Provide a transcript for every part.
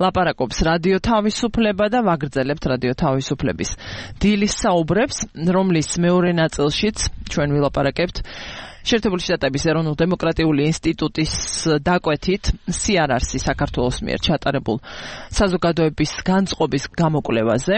ლაპარაკობს რადიო თავისუფლება და ვაგრძელებთ რადიო თავისუფლების დილის საუბრებს, რომლის მეორე ნაწილშიც ჩვენ ვილაპარაკებთ შეერთებული შტატების ეროვნულ-დემოკრატიული ინსტიტუტის დაკვეთით CRRC საქართველოს მიერ ჩატარებულ საზოგადოების განწყობის გამოკვლევაზე.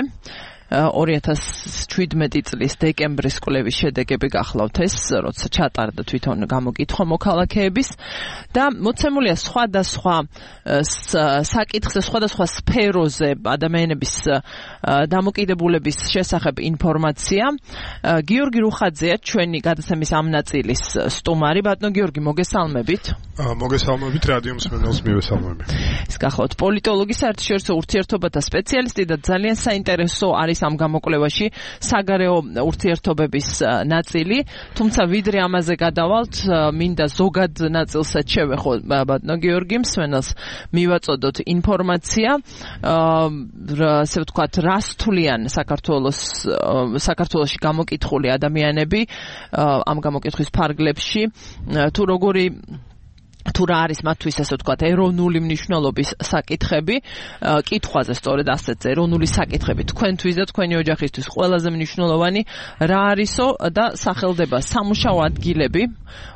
2017 წლის დეკემბრის კვლევის შედეგები გახლავთ ეს, როცა ჩატარდა თვითონ გამოკითხვა მოქალაქეების და მოცემულია სხვადასხვა საკითხზე, სხვადასხვა სფეროზე ადამიანების დამოკიდებულების შესახებ ინფორმაცია. გიორგი რუხაძეა ჩვენი გადაცემის ამ ნაწილის სტუმარი. ბატონო გიორგი, მოგესალმებით. მოგესალმებით, რადიო მსმენელს მივესალმები. ეს გახლავთ პოლიტოლოგი, საერთაშორისო ურთიერთობათა სპეციალისტი და ძალიან საინტერესო არის ამ გამოკვლევაში საგარეო ურთიერთობების ნაწილი, თუმცა ვიდრე ამაზე გადავალთ, მინდა ზოგად ნაწილსაც შევეხო ბატონო გიორგი, მსმენელს მივაწოდოთ ინფორმაცია, ასე ვთქვათ, რას თვლიან საქართველოში გამოკითხული ადამიანები ამ გამოკითხვის ფარგლებში, თუ რა არის მათთვის ასე ვთქვათ ეროვნული მნიშვნელობის საკითხები, კითხვაზე სწორედ ასეთზე ეროვნული საკითხები თქვენთვის და თქვენი ოჯახისთვის ყველაზე მნიშვნელოვანი რა არისო და სახელდება სამუშაო ადგილები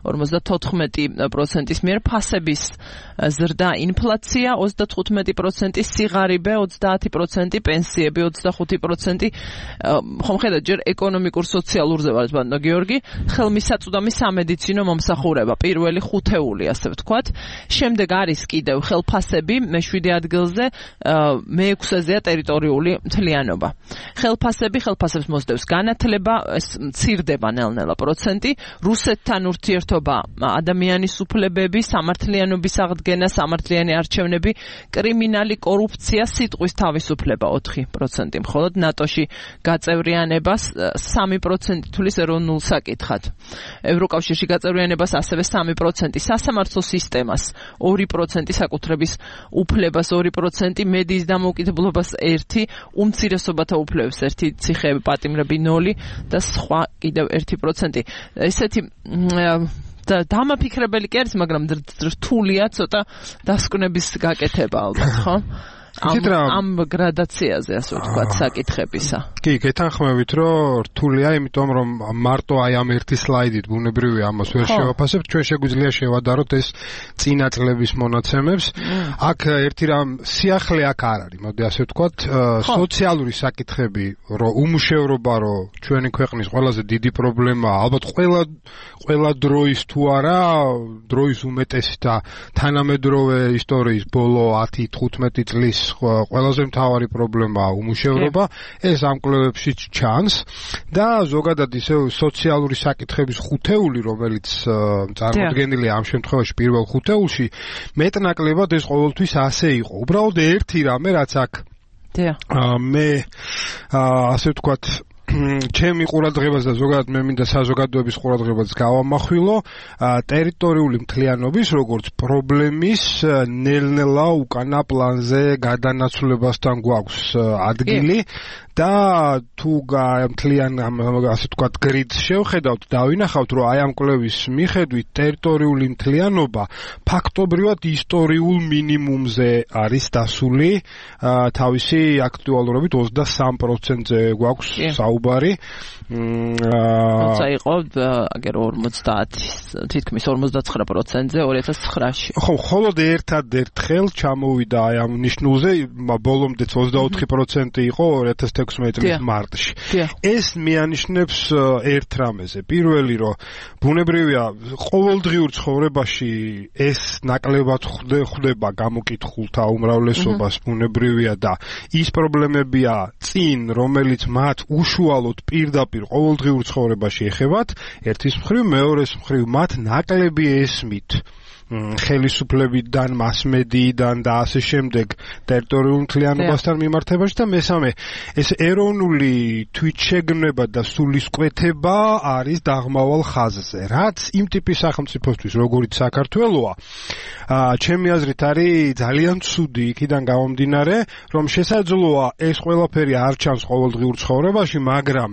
54%-ის მიერ, ფასების ზრდა, ინფლაცია 35%, სიღარიბე 30%, პენსიები 25%. ხომ ხედავთ, ჯერ ეკონომიკურ სოციალურზე ვართ ბატონო გიორგი, ხელმისაწვდომი სამედიცინო მომსახურება, პირველი ხუთეული ასე ვთქვათ. შემდეგ არის კიდევ ხელფასები, მე-7 ადგილზე, მე-6-ზეა ტერიტორიული მთლიანობა. ხელფასებს მოსდევს განათლება, ეს მცირდება ნელ-ნელა პროცენტი, რუსეთთან ურთიერთობა, ადამიანის უფლებები, სამართლიანობის აღდგენა, სამართლიანი არჩევნები, კრიმინალი, კორუფცია, სიტყვის თავისუფლება 4%, მხოლოდ ნატოში გაწევრიანებას 3% თulis ეროვნულ საკითხად. ევროკავშირში გაწევრიანებას ასევე 3%, სასამართლო სისტემას 2%, საკუთრების უფლებას 2%, მედიის დამოუკიდებლობას 1%, უმცირესობათა უფლებებს 1%, ციხეები, პატიმრები 0% და სხვა კიდევ 1%. ესეთი დამაფიქრებელი კი არის, მაგრამ რთულია ცოტა დასკვნების გაკეთება ალბათ, ხო? ამ გრადაციაზე ასე ვთქვათ საკითხებისა. კი, გეთანხმებით, რომ რთულია, იმიტომ რომ მარტო აი ამ ერთი სლაიდით ბუნებრივია ამას ვერ შევაფასებთ, ჩვენ შეგვიძლია შევადაროთ ეს წინა წლების მონაცემებს. აქ ერთი რამ სიახლე აქ არ არის, მოდი ასე ვთქვათ, სოციალური საკითხები, რომ უმუშევრობა, რომ ჩვენი ქვეყნის ყველაზე დიდი პრობლემაა, ალბათ ყველა დროის თუ არა, დროის უმეტესი და თანამედროვე ისტორიის ბოლო 10-15 წლის ყველაზე მთავარი პრობლემაა უმუშევრობა, ეს ამ კვლევებში ჩანს და ზოგადად ისე სოციალური საკითხების ხუთეული, რომელიც წარმოდგენილია ამ შემთხვევაში პირველ ხუთეულში, მეტნაკლებად ეს ყოველთვის ასე იყო. უბრალოდ ერთი რამე, რაც აქ მე ასე ვთქვათ ჩემი ყურადღებას და ზოგადად მე მინდა საზოგადოების ყურადღებას გავამახვილო ტერიტორიული მთლიანობის როგორც პრობლემის ნელ-ნელა უკანა პლანზე გადანაცვლებასთან გვაქვს ადგილი და თუ მთლიან ასე ვთქვათ გრიდს შევხედავთ და ვინახავთ რომ აი ამ კვლევის მიხედვით ტერიტორიული მთლიანობა ფაქტობრივად ისტორიულ მინიმუმზე არის დასული თავისი აქტუალურობით 23%-ზე გვაქვს საუბარი. როცა იყო აგერ 50 თითქმის 59%-ზე 2009-ში. ხო, მხოლოდ ერთადერთხელ ჩამოვიდა აი ამ ნიშნულზე, ბოლომდეც 24% იყო 2016 წლის მარტში. ეს მიანიშნებს ერთ რამეზე. პირველი, რომ ბუნებრივია ყოველდღიურ ცხოვრებაში ეს ნაკლებად ხვდება გამოკითხულთა უმრავლესობას ბუნებრივია და ის პრობლემებია წინ, რომელიც მათ უშუალოდ პირდაპირ ყოველდღიურ ცხოვრებაში ეხებათ, ერთის მხრივ, მეორეს მხრივ მათ ნაკლები ესმით ხელისუფლებიდან, მასმედიიდან და ასე შემდეგ ტერიტორიულ მთლიანობასთან მიმართებაში და მესამე ეს ეროვნული თვითშეგნება და სულისკვეთება არის დაღმავალ ხაზზე, რაც იმ ტიპის სახელმწიფოსთვის, როგორიც საქართველოა, ჩემი აზრით არის ძალიან ცუდი იქიდან გამომდინარე, რომ შესაძლოა ეს ყველაფერი არ ჩანს ყოველდღიურ ცხოვრებაში, მაგრამ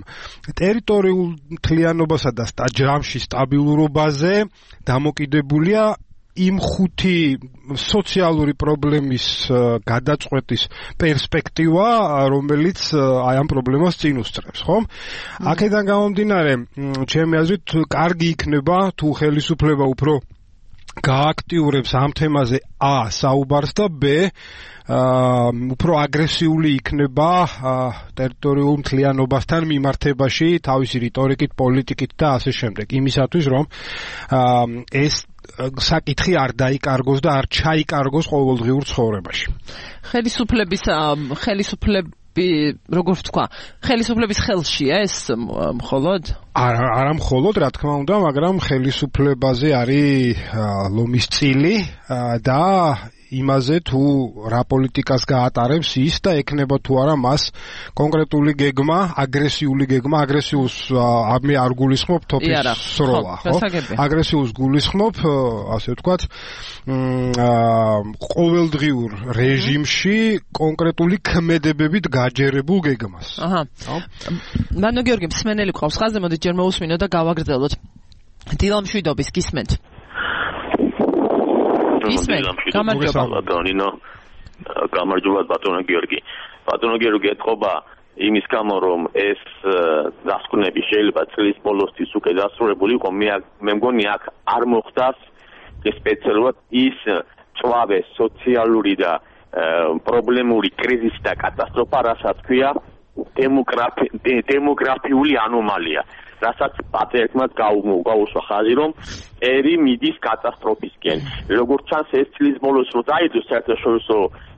ტერიტორიულ მთლიანობასა და ჯამში სტაბილურობაზე დამოკიდებულია იმ ხუთი სოციალური პრობლემის გადაწყვეტის პერსპექტივა, რომელიც აი ამ პრობლემას წინ უსწრებს, ხო? აქედან გამომდინარე, ჩემი აზრით, კარგი იქნება თუ ხელისუფლება უფრო გააქტიურებს ამ თემაზე საუბარს და უფრო აგრესიული იქნება ტერიტორიულ მთლიანობასთან მიმართებაში თავისი რიტორიკით, პოლიტიკით და ასე შემდეგ. იმისათვის, რომ ეს საკითხი არ დაიკარგოს და არ ჩაიკარგოს ყოველდღიურ ცხოვრებაში. როგორ ვთქვა, ხელისუფლების ხელშია ეს მხოლოდ? არა მხოლოდ, რა თქმა უნდა, მაგრამ ხელისუფლებაზე არის ლომის წილი და იმაზე თუ რა პოლიტიკას გაატარებს ის და ექნება თუ არა მას კონკრეტული გეგმა, აგრესიული გეგმა, აგრესიულს მე არ გულისხმობ თოფის სროლა, ხო? აგრესიულს გულისხმობ, ასე ვთქვათ, ყოველდღიურ რეჟიმში კონკრეტული ქმედებებით გაჯერებულ გეგმას. აჰა. მანო გიორგი, მსმენელი ყავს ხაზზე, მოდით ჯერ მოусმინოთ და გავაგრძელოთ. დილამშვიდობის გისმენთ. გამარჯობა ბატონო გიორგი. ბატონო გიორგი, ეთყობა იმის გამო, რომ ეს დასკვნები შეიძლება წლის ბოლოსთვის უკვე დასრულებული იყო, მე მგონი აქ არ მოხდას სპეციალურად ის წვავე სოციალური და პრობლემური კრიზისი და კატასტროფა, რასაც ქვია დემოგრაფიული ანომალია. რასაც პატრიარქმა გაუსვა ხაზი, რომ ერი მიდის კატასტროფისკენ. როგორც ჩანს, ეს წლის ბოლოს რო დაიდოს საერთაშორისო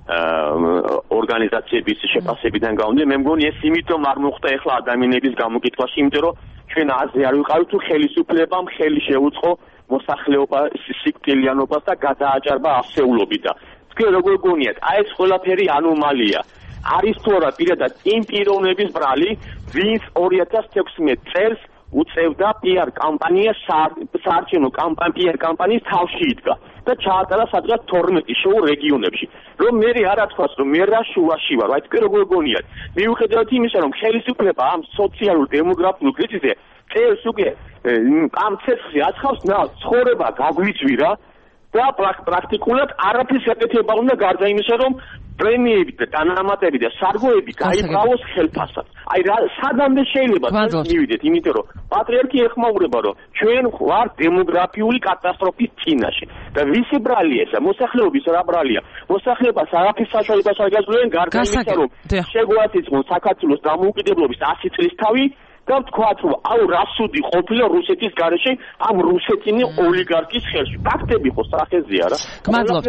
ორგანიზაციების შეფასებიდან გამომდინარე, მე მგონი ეს იმიტომ არ მოხდა ეხლა ადამიანების გამოკითხვაში, იმიტომ რომ ჩვენ აზე არ ვიყავით თუ ხელისუფლებამ ხელი შეუწყო მოსახლეობას სიკვდილიანობას და გადააჭარბა ასეულობით და თქვენ როგორ გონიათ, აი ეს ყველაფერი ანომალია. არის თუ არა პირადად იმ პიროვნების ბრალი, ვინც 2016 წელს უწევდა PR კამპანიას საარჩევნო PR კამპანიის თავში იდგა და ჩაატარა სადღაც 12 შოუ რეგიონებში. რომ მე არ ათქვას, რომ მე რა შუაში ვარ, აი თქვენ როგორ გონიათ. მიუხედავად იმისა, რომ ხელისუფლება ამ სოციალურ დემოგრაფიულ კრიზისზე წელს უკვე ამ ცეცხლზე აცხავს, ცხოვრება გაგვიწვირა და პრაქტიკულად არაფერს ეკეთება უნდა გარდა იმისა, რომ პრემიები და დანამატები და სარგოები გაიბრალოს ხელფასად. აი რა სადამდე შეიძლება მივიდეთ, იმიტომ რომ პატრიარქი ეხმაურება, რომ ჩვენ ვარ დემოგრაფიული კატასტროფის წინაშე. და ვისი ბრალია ესა? მოსახლეობის რა ბრალია? მოსახლეობას არაფერს საშუალებას არ გაძლევენ გარდა იმისა, რომ შეგვაწიწყონ საქართველოს დამოუკიდებლობის 100 წლის თავი და ვთქვათ, რომ აუ რა სუდი ყოფილა რუსეთის გარეშე ამ რუსეთინი ოლიგარქის ხელში. ფაქტები ხო სახეზეა რა. გმადლობთ.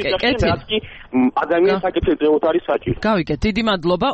კი ადამიანის საკითხებზე არის საჭირო. გავიგეთ, დიდი მადლობა.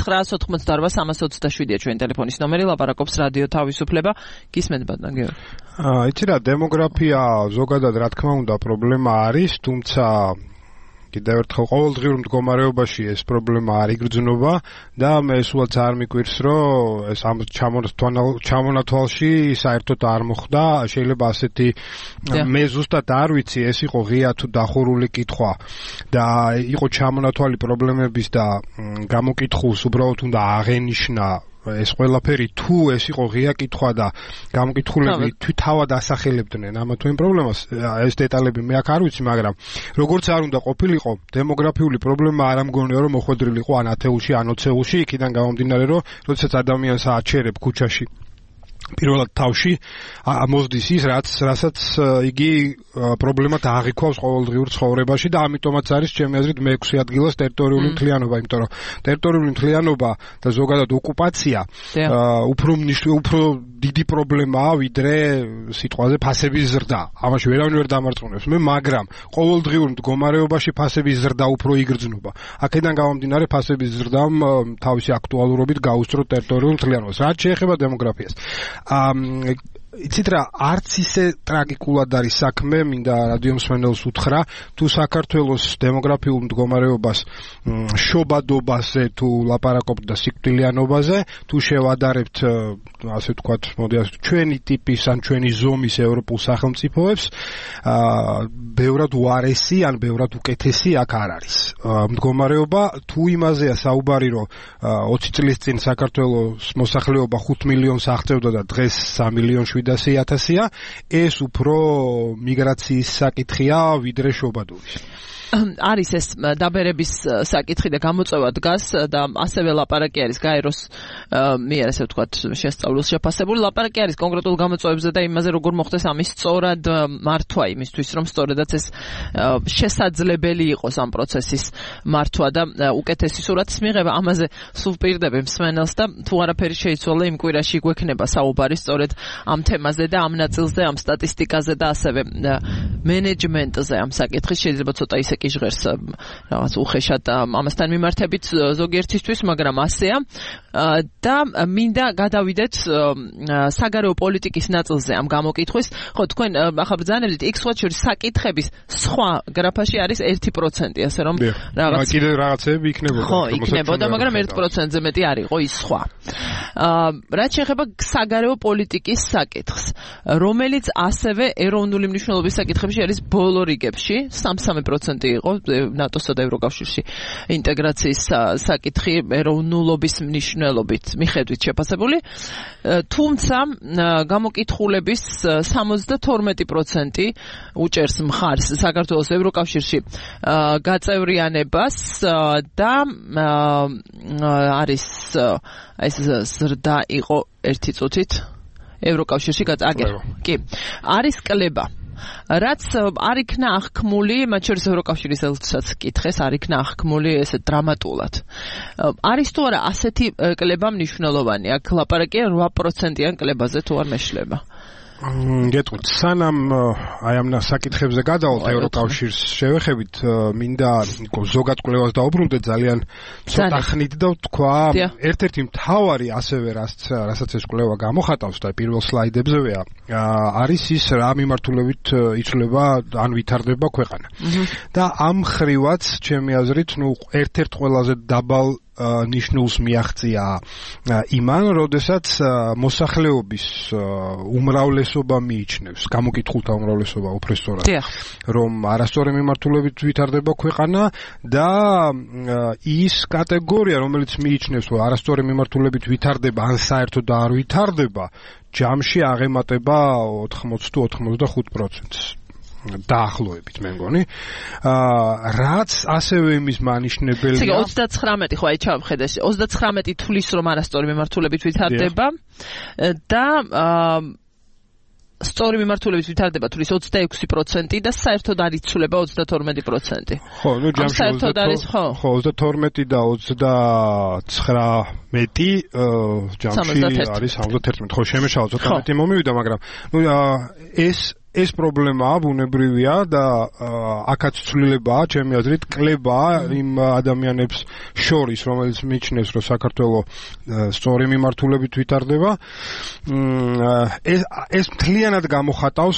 2-988-327-ია ჩვენი ტელეფონის ნომერი, ლაპარაკობს რადიო თავისუფლება. გისმენთ ბატონ გიორგი. იცი რა, დემოგრაფია ზოგადად რა თქმა უნდა პრობლემა არის, თუმცა კიდევ ერთხელ ყოველდღიურ მდგომარეობაში ეს პრობლემა არ იგრძნობა და მე სულაც არ მიკვირს, რომ ეს ამ ჩამონათვალში საერთოდ არ მოხდა. შეიძლება ასეთი მე ზუსტად არ ვიცი, ეს იყო ღია თუ დახურული კითხვა და იყო ჩამონათვალი პრობლემების და გამოკითხულს უბრალოდ უნდა აღენიშნა ეს ყველაფერი, თუ ეს იყო ღია კითხვა და გამოკითხულები თავად ასახელებდნენ ამა თუ იმ პრობლემას, ეს დეტალები მე აქ არ ვიცი, მაგრამ როგორც არ უნდა ყოფილიყო, დემოგრაფიული პრობლემა არ ამგონია, რომ მოხვედრილიყო ან ათეულში, ან 20-ში, იქიდან გამომდინარე, რომ როდესაც ადამიანს აჩერებ ქუჩაში პირველად თავში მოსდის ის, რასაც იგი პრობლემად აღიქვავს ყოველდღიურ ცხოვრებაში და ამიტომაც არის ჩემი აზრით მე-6 ადგილას ტერიტორიული მთლიანობა, იმიტომ რომ ტერიტორიული მთლიანობა და ზოგადად ოკუპაცია უფრო დიდი პრობლემაა, ვიდრე სიტყვაზე ფასების ზრდა. ამაში ვერავინ ვერ დამარცხუნებს მე, მაგრამ ყოველდღიურ მდგომარეობაში ფასების ზრდა უფრო იგრძნობა. აქედან გამომდინარე ფასების ზრდამ თავისი აქტუალურობით გაუსწრო ტერიტორიულ მთლიანობას. რაც შეეხება დემოგრაფიას. იცით რა, არც ისე ტრაგიკულად არის საქმე, მინდა რადიო მსმენელს უთხრა, თუ საქართველოს დემოგრაფიულ მდგომარეობას შობადობაზე თუ ლაპარაკობთ და სიკვდილიანობაზე, თუ შევადარებთ, ასე ვთქვათ, მოდი ასე ჩვენი ტიპის ან ჩვენი ზომის ევროპულ სახელმწიფოებს, ბევრად უარესი ან ბევრად უკეთესი აქ არ არის. მდგომარეობა თუ იმაზეა საუბარი, რომ 20 წლის წინ საქართველოს მოსახლეობა 5 მილიონს აღწევდა და დღეს 3,7 300.000-ია, ეს უფრო მიგრაციის საკითხია ვიდრე შობადობის. არის ეს დაბერების საკითხი და გამოწვევა დგას და ასევე ლაპარაკი არის გაეროს მიერ ასე ვთქვათ შესწავლის შეფასებული ლაპარაკი არის კონკრეტულ გამოწვევებზე და იმაზე როგორ მოხდეს ამის სწორად მართვა იმისთვის რომ სწორედაც ეს შესაძლებელი იყოს ამ პროცესის მართვა და უკეთესი სურათის მიღება ამაზე სულ ვპირდები მსმენელს და თუ არაფერი შეიცვალა იმ კვირაში გვექნება საუბარი სწორედ ამ თემაზე და ამ ნაწილზე ამ სტატისტიკაზე და ასევე მენეჯმენტზე ამ საკითხის შეიძლება ცოტა ისე კი ჟღერს რაღაც უხეშად ამასთან მიმართებით ზოგიერთისთვის, მაგრამ ასეა და მინდა გადავიდეთ საგარეო პოლიტიკის ნაწილზე ამ გამოკითხვის. ხო, თქვენ ახლა ბრძანებდით X სხვა შორის საკითხების სხვა გრაფაში არის 1%, ასე რომ რაღაც კიდე რაღაცები იქნებოდა. ხო, იქნებოდა, მაგრამ 1%-ზე მეტი არ იყო ის სხვა. რაც შეეხება საგარეო პოლიტიკის საკითხს, რომელიც ასევე ეროვნული მნიშვნელობის საკითხებში არის ბოლო რიგებში, 3% იყო ნატოსა და ევროკავშირში ინტეგრაციის საკითხი ეროვნულობის მნიშვნელობით მიხედვით შეფასებული, თუმცა გამოკითხულების 72% უჭერს მხარს საქართველოს ევროკავშირში გაწევრიანებას და არის ეს ზრდა იყო ერთი წუთით ევროკავშირში კი არის კლება რაც არ იქნა აღქმული, მათ შორის ევროკავშირის ელჩსაც კითხეს, არ იქნა აღქმული ესე დრამატულად. არის თუ არა ასეთი კლება მნიშვნელოვანი? აქ ლაპარაკია 8%-იან კლებაზე თუ არ მეშლება. გეტყვით, სანამ აი ამ საკითხებზე გადავალთ ევროკავშირს შევეხებით, მინდა ზოგად კვლევას დაუბრუნდეთ ძალიან ცოტა ხნით და ვთქვა, ერთ-ერთი მთავარი ასევე რასაც ეს კვლევა გამოხატავს და პირველ სლაიდებზეა, არის ის რა მიმართულებით იცვლება ან ვითარდება ქვეყანა. და ამ ხრივაც, ჩემი აზრით, ერთ-ერთ ყველაზე დაბალ ნიშნულს მიაღწია იმან, როდესაც მოსახლეობის უმრავლესობა მიიჩნევს, გამოკითხულთა უმრავლესობა უფრო სწორად, რომ არასწორი მიმართულებით ვითარდება ქვეყანა და ის კატეგორია, რომელიც მიიჩნევს, რომ არასწორი მიმართულებით ვითარდება ან საერთოდ არ ვითარდება, ჯამში აღემატება 80-85%-ს. დაახლოებით მე მგონი. რაც ასევე იმის მანიშნებელია. 39 ხო აი ჩავხედე 39 თulis რომ არასწორი მიმართულებით ვითარდება და სწორი მიმართულებით ვითარდება თulis 26% და საერთოდ არ იცვლება 32%. ხო, ნუ ჯამში საერთოდ არის ხო 32 და 39 ჯამში არის 71. ხო, შემეშალა ცოტა მეტი მომივიდა, მაგრამ ნუ ეს პრობლემაა ბუნებრივია და აქაც ცვლილებაა, ჩემი აზრით, კლებაა იმ ადამიანებს შორის, რომელიც მიიჩნევს, რომ საქართველოს სწორი მიმართულებით ვითარდება. ეს მთლიანად გამოხატავს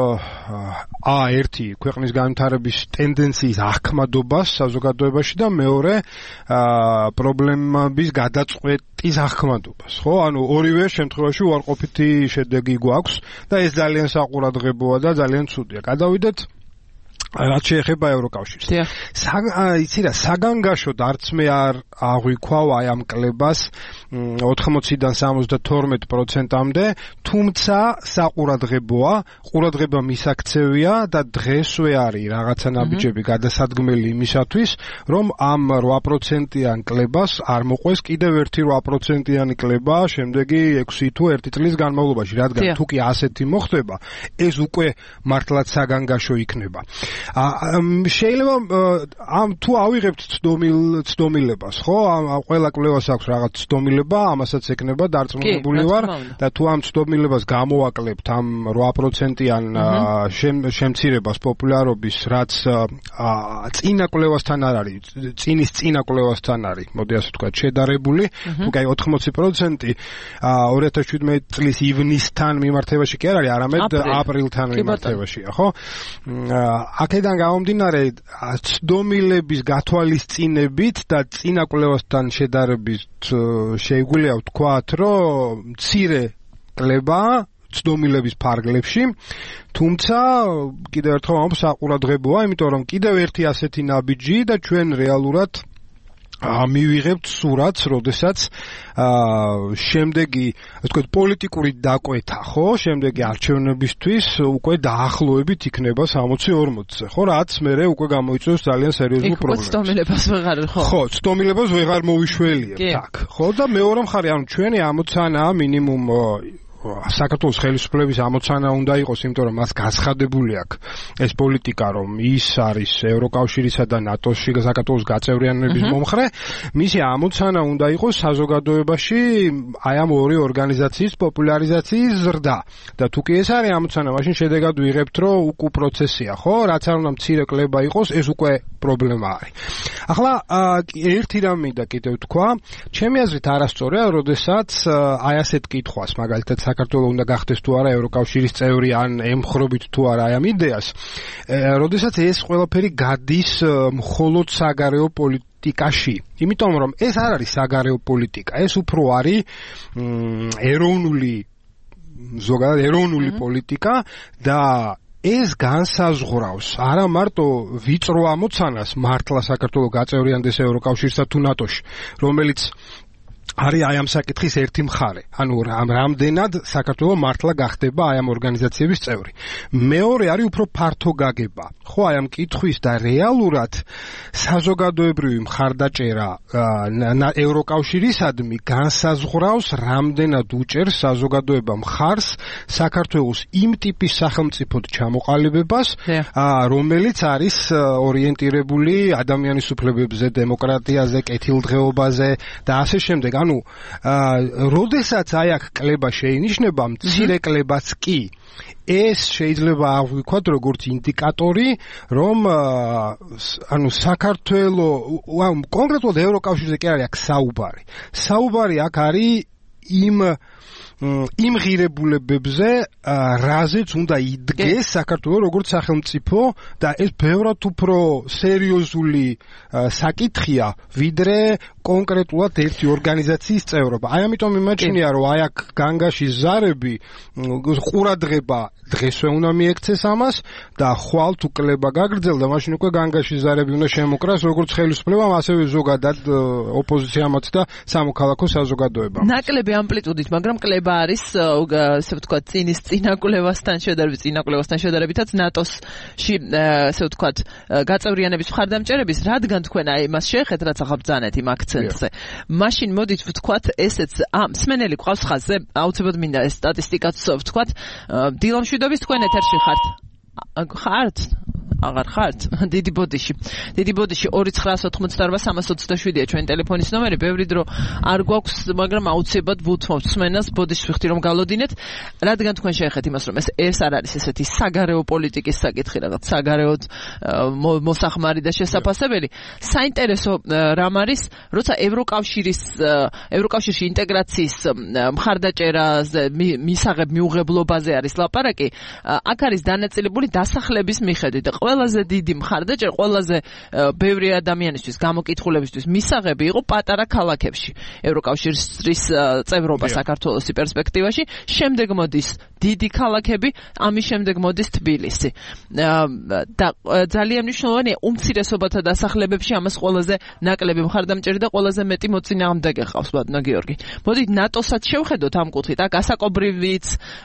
A1 ქვეყნის განვითარების ტენდენციის აღქმადობას საზოგადოებაში და მეორე პრობლემების გადაწყვეტის აღქმადობას, ხო? ანუ ორივე შემთხვევაში უარყოფითი შედეგი გვაქვს და ეს ძალიან საყურადღებოა და ძალიან ცუდია. გადავიდეთ რაც შეეხება ევროკავშირს. იცი რა, საგანგაშოდ არც მე არ აღვიქვა აი ამ კლებას 80-დან 72%-მდე, თუმცა საყურადღებოა, ყურადღება მისაქცევია და დღესვე არის რაღაცა ნაბიჯები გადასადგმელი იმისათვის, რომ ამ 8%-იან კლებას არ მოყვეს კიდევ ერთი 8%-იანი კლება შემდეგი 6 თუ 1 წლის განმავლობაში, რადგან თუ კი ასეთი მოხდება, ეს უკვე მართლაც საგანგაშო იქნება. შეიძლება თუ ავიღებთ ცდომილებას, ხო? ყველა კვლევას აქვს რაღაც ცდომილება, ამასაც ეკნება დარწმუნებული ვარ და თუ ამ ცდომილებას გამოვაკლებთ ამ 8%-იან შემცირებას პოპულარობის, რაც წინა კვლევასთან არ არის, წინა კვლევასთან არის, მოდი ასე ვთქვათ, შედარებული, თუ კი 80% 2017 წლის ივნისთან მიმართებაში კი არ არის, არამედ აპრილთან მიმართებაშია, ხო? აქედან გამომდინარე, ცდომილების გათვალისწინებით და წინა კვლევასთან შედარებით შეგვიძლია ვთქვათ, რომ მცირე კლებაა ცდომილების ფარგლებში, თუმცა კიდევ ერთხელ ამ საყურადღებოა, იმიტომ რომ კიდევ ერთი ასეთი ნაბიჯი და ჩვენ რეალურად მივიღებთ სურათს, როდესაც შემდეგი, ასე ვთქვათ, პოლიტიკური დაკვეთა, ხო? შემდეგი არჩევნებისთვის უკვე დაახლოებით იქნება 60-40-ზე, ხო? რაც მერე უკვე გამოიწვევს ძალიან სერიოზულ პრობლემას. ცდომილებას ვეღარ ხო? ხო, ცდომილებას ვეღარ მოვიშველიებთ, აქ. ხო, და მეორე მხარე, ანუ ჩვენი ამოცანაა მინიმუმ საქართველოს ხელისუფლების ამოცანა უნდა იყოს, იმიტომ რომ მას განცხადებული აქვს ეს პოლიტიკა, რომ ის არის ევროკავშირისა და ნატოში საქართველოს გაწევრიანების მომხრე, მისი ამოცანა უნდა იყოს საზოგადოებაში აი ამ ორი ორგანიზაციის პოპულარიზაციის ზრდა. და თუ კი ეს არის ამოცანა, მაშინ შედეგად ვიღებთ, რომ უკუ პროცესია, ხო? რაც არ უნდა მცირე კლება იყოს, ეს უკვე პრობლემა არის. ახლა ერთი რამ მინდა კიდევ თქვა, ჩემი აზრით არასწორია, როდესაც აი ასეთ კითხვას, მაგალითად საქართველოს უნდა გახდეს თუ არა ევროკავშირის წევრი ან ემხრობით თუ არა აი ამ იდეას, როდესაც ეს ყველაფერი გადის მხოლოდ საგარეო პოლიტიკაში. იმიტომ რომ ეს არ არის საგარეო პოლიტიკა, ეს უფრო არის ზოგადად ეროვნული პოლიტიკა და ეს განსაზღვრავს არა მარტო ვიწრო ამოცანას მართლა საქართველოს გაწევრიანდეს ევროკავშირსა თუ ნატოში, რომელიც არის აი ამ საკითხის ერთი მხარე. ანუ რამდენად საქართველოს მართლა გახდება აი ამ ორგანიზაციების წევრი. მეორე არის უფრო ფართო გაგება. ხო, აი ამ კითხვის და რეალურად საზოგადოებრივი მხარდაჭერა ევროკავშირისადმი განსაზღვრავს, რამდენად უჭერს საზოგადოება მხარს საქართველოს იმ ტიპის სახელმწიფოდ ჩამოყალიბებას, რომელიც არის ორიენტირებული ადამიანის უფლებებზე, დემოკრატიაზე, კეთილდღეობაზე და ასე შემდეგ. ანუ როდესაც აი აქ კლება შეინიშნება, მცირე კლებაც კი ეს შეიძლება აღვიქვათ როგორც ინდიკატორი, რომ ანუ საქართველოს კონკრეტულად ევროკავშირზე კი არის აქ საუბარი. საუბარი აქ არის იმ ღირებულებებზე, რაზეც უნდა იდგეს საქართველოს როგორც სახელმწიფო და ეს ბევრად უფრო სერიოზული საკითხია, ვიდრე კონკრეტულად ერთი ორგანიზაციის წევრობა. აი ამიტომ იმაჩნია, რომ აი აქ განგაშის ზარები ყურადღება დღესვე უნდა მიექცეს ამას და ხვალ თუ კლება გაგრძელდა, მაშინ უკვე განგაშის ზარები უნდა შემოკრას როგორც ხელისუფლებამ, ასევე ზოგადად ოპოზიციამაც და სამოქალაქო საზოგადოებამ. ნაკლები ამპლიტუდით, მაგრამ კლება არის, ასე ვთქვათ, წინაკვლევასთან შედარებითაც ნატოსში, ასე ვთქვათ, გაწევრიანების მხარდამჭერების, რადგან თქვენ აი მას შეეხეთ, რაც ახლა ბრძანეთ იმ აქცენტზე. მაშინ მოდით ვთქვათ, ესეც მსმენელი ყავს ხაზზე, აუცილებლად მინდა ეს სტატისტიკაც ვთქვათ, დილა მშვიდობის თქვენ ეთერში ხართ? ხართ? აღარ ხართ? დიდი ბოდიში 29988 ჩვენი ტელეფონის ნომერი, ბევრი დრო არ გვაქვს, მაგრამ აუცილებლად ვუთმობთ მსმენელს, ბოდიშს ვიხდი რომ გალოდინეთ, რადგან თქვენ შეეხეთ იმას, რომ ეს არ არის ესეთი საგარეო პოლიტიკის საკითხი, რაღაც საგარეოდ მოსახმარი და შესაფასებელი. საინტერესო რამ არის, როცა ევროკავშირში ინტეგრაციის მხარდაჭერაზე, მისაღებ მიუღებლობაზე არის ლაპარაკი, აქ არის დანაწილებული დასახლების მიხედვით და ყველაზე დიდი მხარდაჭერა, ყველაზე ბევრი ადამიანისთვის, გამოკითხულებისთვის მისაღები იყო პატარა ქალაქებში. ევროკავშირის წევრობა საქართველოს პერსპექტივაში, შემდეგ მოდის დიდი ქალაქები, ამის შემდეგ მოდის თბილისი. და ძალიან მნიშვნელოვანია უმცირესობათა დასახლებებში ამას ყველაზე ნაკლები მხარდამჭერი და ყველაზე მეტი მოწინააღმდეგე ყავს, ბატონო გიორგი. მოდით ნატოსაც შევხედოთ ამ კუთხით, აქ ასაკობრივიც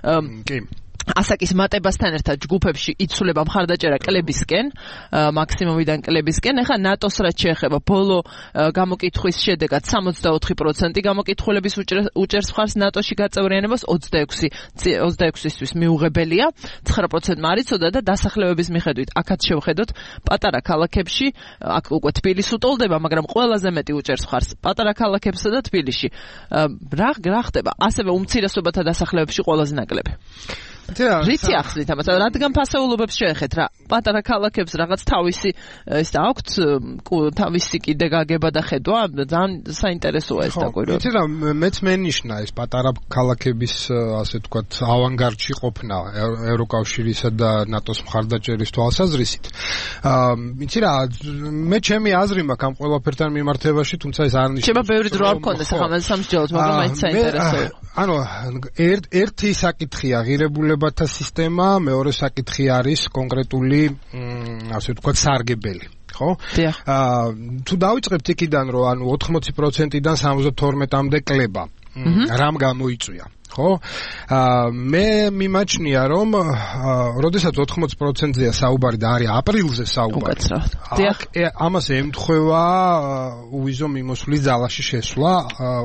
ასაკის მატებასთან ერთად ჯგუფებში იცვლება მხარდაჭერა კლებისკენ, მაქსიმუმიდან კლებისკენ. ახლა ნატოს რაც შეეხება, ბოლო გამოკითხვის შედეგად 64% გამოკითხულების უჭერს მხარს ნატოში გაწევრიანებას, 26-ისთვის მიუღებელია, 9%-მა არ იცოდა და დასახლებების მიხედვით აქაც შევხედოთ, პატარა ქალაქებში, აქ უკვე თბილისი უტოლდება, მაგრამ ყველაზე მეტი უჭერს მხარს პატარა ქალაქებსა და თბილისში. რა ხდება? ასევე უმცირესობათა დასახლებებში ყველაზე ნაკლები. რითი ახსნით ამას, რადგან ფასეულობებს შეეხეთ რა, პატარა ქალაქებს რაღაც თავისი ეს და აქვთ თავისი კიდე გაგება და ხედვა, ძალიან საინტერესოა ეს დაკვირვება. იცი რა, მეც მენიშნა ეს პატარა ქალაქების ასე ვთქვათ ავანგარდში ყოფნა ევროკავშირისა და ნატოს მხარდაჭერის თვალსაზრისით. იცი რა, მე ჩემი აზრი მაქვს ამ ყველაფერთან მიმართებაში, თუმცა ეს არ ნიშნავს. შეიძლება ბევრი დრო არ გქონდეს ახლა მას სამსჯელოდ, მაგრამ მაინც საინტერესოა. ანუ ერთი საკითხია ღირებულებათა სისტემა, მეორე საკითხი არის კონკრეტული, ასე ვთქვათ, სარგებელი. ხო? თუ დავიწყებთ იქიდან, რომ ანუ 80%-დან 72-მდე კლება, რამ გამოიწვია? ხო? მე მიმაჩნია, რომ როდესაც 80%-ზეა საუბარი და არის აპრილზე საუბარი. ამას ემთხვევა უვიზო მიმოსვლის ძალაში შესვლა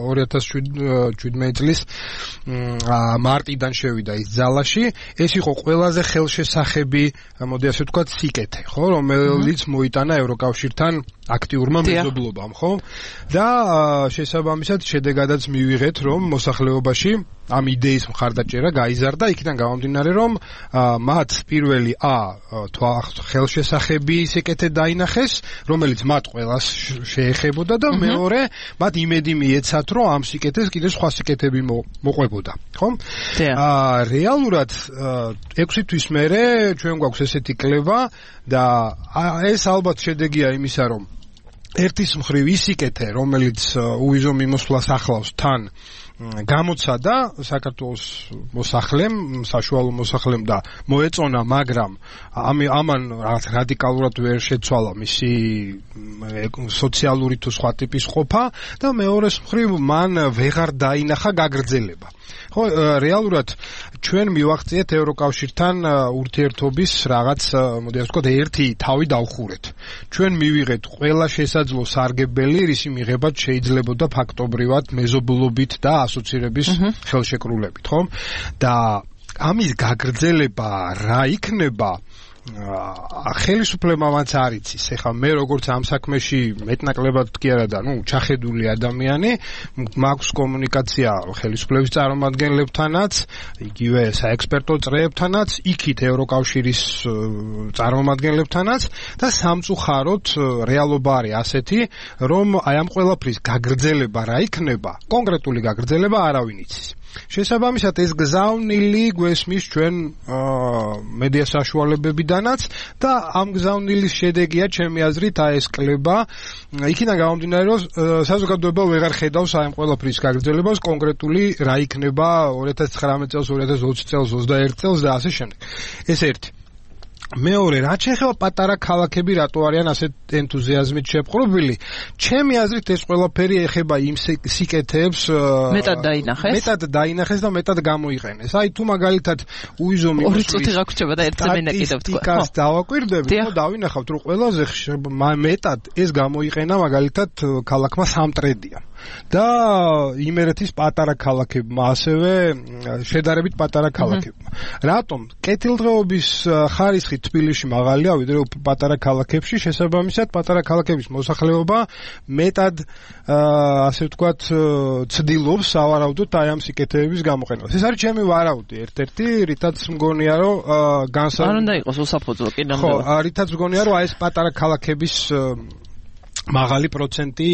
2017 წლის მარტიდან შევიდა ის ძალაში. ეს იყო ყველაზე ხელშესახები, მოდი ასე ვთქვათ, სიკეთე, ხო, რომელიც მოიტანა ევროკავშირთან აქტიურმა მეზობლობამ, ხო? და შესაბამისად შედეგადაც მივიღეთ, რომ მოსახლეობაში ამ იდეის მხარდაჭერა გაიზარდა, იქიდან გამომდინარე, რომ მათ პირველი ხელშესახები სიკეთე დაინახეს, რომელიც მათ ყველას შეეხებოდა და მეორე მათ იმედი მიეცათ, რომ ამ სიკეთეს კიდევ სხვა სიკეთები მოყვებოდა, ხო? რეალურად 6 თვის მერე ჩვენ გვაქვს ესეთი კლება და ეს ალბათ შედეგია იმისა, რომ ერთის მხრივ ის სიკეთე, რომელიც უვიზო მიმოსვლას ახლავს თან გამოცადა საქართველოს მოსახლემ, საშუალო მოსახლემ და მოეწონა, მაგრამ ამან რადიკალურად ვერ შეცვალა მისი სოციალური თუ სხვა ტიპის ყოფა და მეორეს მხრივ მან ვეღარ დაინახა გაგრძელება. ხო, რეალურად ჩვენ მივახციეთ ევროკავშირთან ურთიერთობის რაღაც, მოდი ასე ვთქვათ, ერთი თავი დავხურეთ. ჩვენ მივიღეთ ყველა შესაძლო სარგებელი, რისი მიღებაც შეიძლებოდა ფაქტობრივად მეზობლობით და ასოცირების ხელშეკრულებით, ხო? და ამის გაგრძელება რა იქნება? ხელისუფლებამაც არ იცის. ეხლა მე როგორც ამ საქმეში მეტნაკლებად კი არა და ჩახედული ადამიანი, მაქვს კომუნიკაცია ხელისუფლების წარმომადგენლებთანაც, იგივე საექსპერტო წრეებთანაც, იქით ევროკავშირის წარმომადგენლებთანაც და სამწუხაროდ რეალობა არის ასეთი, რომ აი ამ ყველაფრის გაგრძელება რა იქნება, კონკრეტული გაგრძელება არავინ იცის. შესაბამისად ეს გზავნილი გვესმის ჩვენ მედია საშუალებებიდანაც და ამ გზავნილის შედეგია ჩემი აზრით ეს კლება იქიდან გამომდინარე რომ საზოგადოება ვეღარ ხედავს აი ამ ყველაფრის გაგრძელებას კონკრეტული რა იქნება 2019 წელს 2020 წელს 21 წელს და ასე შემდეგ ეს ერთი მეორე რაც შეეხება პატარა ქალაქები რატო არიან ასეთ ენთუზიაზმით შეპყრობილი ჩემი აზრით ეს ყველაფერი ეხება იმ სიკეთეებს მეტად დაინახეს და მეტად გამოიყენეს აი თუ მაგალითად უიზო მიმოსვლის 2 წუთი გაგვჭირდება და ერთ წამენა კიდევ თქვა სტატისტიკას დავაკვირდებით და დავინახავთ რომ ყველაზე მეტად ეს გამოიყენა მაგალითად ქალაქმა სამტრედია და იმერეთის პატარა ქალაქებმა ასევე შედარებით პატარა ქალაქებმა რატომ კეთილდღეობის ხარისხი თბილისში მაღალია ვიდრე პატარა ქალაქებში შესაბამისად პატარა ქალაქების მოსახლეობა მეტად ასე ვთქვათ ცდილობს სავარაუდოდ აი ამ სიკეთეების გამოყენებას ეს არის ჩემი ვარაუდი ერთ-ერთი რითაც მგონია რომ არ უნდა იყოს უსაფუძო კი ნამდვილად ხო რითაც მგონია რომ აი ეს პატარა ქალაქების მაღალი პროცენტი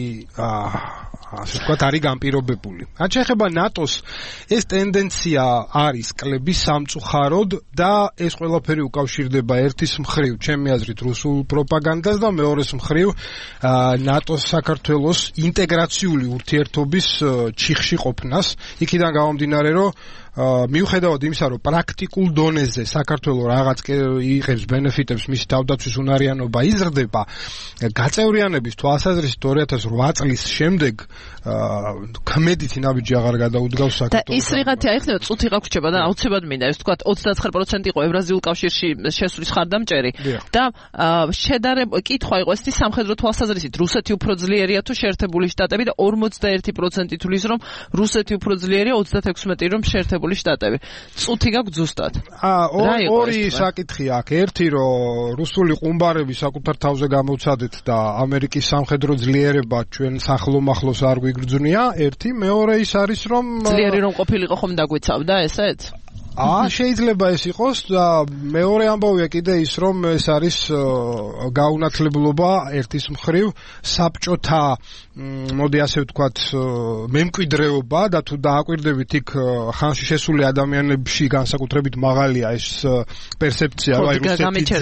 ასე ვთქვათ არის განპირობებული. რაც შეეხება ნატოს ეს ტენდენცია არის კლების სამწუხაროდ და ეს ყველაფერი უკავშირდება ერთის მხრივ ჩემი აზრით რუსულ პროპაგანდას და მეორეს მხრივ ნატოს საქართველოს ინტეგრაციული ურთიერთობის ჩიხში ყოფნას. იქიდან გამომდინარე რომ მიუხედავად იმისა, რომ პრაქტიკულ დონეზე საქართველოს რაღაც იღებს ბენეფიტებს, მისი თავდაცვის უნარიანობა იზრდება, გაწევრიანების თვალსაზრისით 2008 წლის შემდეგ კმედითი ნაბიჯი აღარ გადაუდგავს საქართველოს. და ის რიღათი აიხსნება, წუთი გაგვჭება და აუცილებლად მინდა ეს თქვა 29% იყო ევრაზიულ კავშირში შესვლის ხარდამჭერი და შედარება კითხვა იყო ეს სამხედრო თვალსაზრისით რუსეთი უფრო ძლიერია თუ შეერთებული შტატები და 41% თulis რომ რუსეთი უფრო ძლიერია 36 რომ შეერთებული შტატები. წუთი გაქვს ზუსტად. ორი საკითხი აქვს. ერთი რომ რუსული ყუმბარები საკუთარ თავზე გამოვცადეთ და ამერიკის სამხედრო ძლიერება ჩვენ სახლომახლოს არ გვიგრძნია. ერთი, მეორე ის არის რომ ძლიერი რომ ყოფილიყო ხომ დაგვიცავდა ესეც? შეიძლება ეს იყოს და მეორე ამბავია კიდე ის რომ ეს არის გაუნათლებლობა ერთის მხრივ საბჭოთა მოდი ასე ვთქვათ მემკვიდრეობა და თუ დააკვირდებით იქ ხანში შესული ადამიანებში განსაკუთრებით მაღალია ეს პერსეფცია რომ აი რუსეთი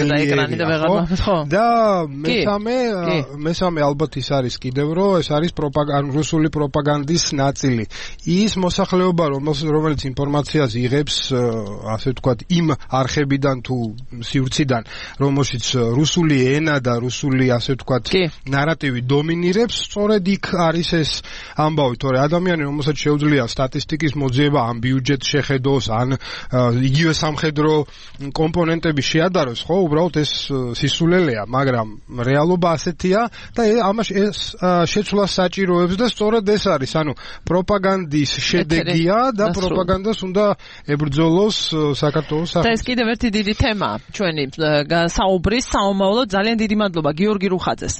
და მესამე ალბათ ის არის კიდევ რომ ეს არის რუსული პროპაგანდის ნაწილი ის მოსახლეობა რომელიც ინფორმაციას იღებს ასე ვთქვათ, იმ არხებიდან თუ სივრციდან, რომელშიც რუსული ენა და რუსული, ასე ვთქვათ, ნარატივი დომინირებს, სწორედ იქ არის ეს ამბავი, თორე ადამიანი, რომელსაც შეუძლია სტატისტიკის მოძიება, ან ბიუჯეტს შეხედოს, ან იგივე სამხედრო კომპონენტები შეადაროს, ხო, უბრალოდ ეს სისულელეა, მაგრამ რეალობა ასეთია და ამაში ეს შეცვლას საჭიროებს და სწორედ ეს არის, ანუ პროპაგანდის შედეგია და პროპაგანდას უნდა ებრძოლოს საქართველოს სახალხო. და ეს კიდევ ერთი დიდი თემაა ჩვენი საუბრის, საომავლო. ძალიან დიდი მადლობა გიორგი რუხაძეს.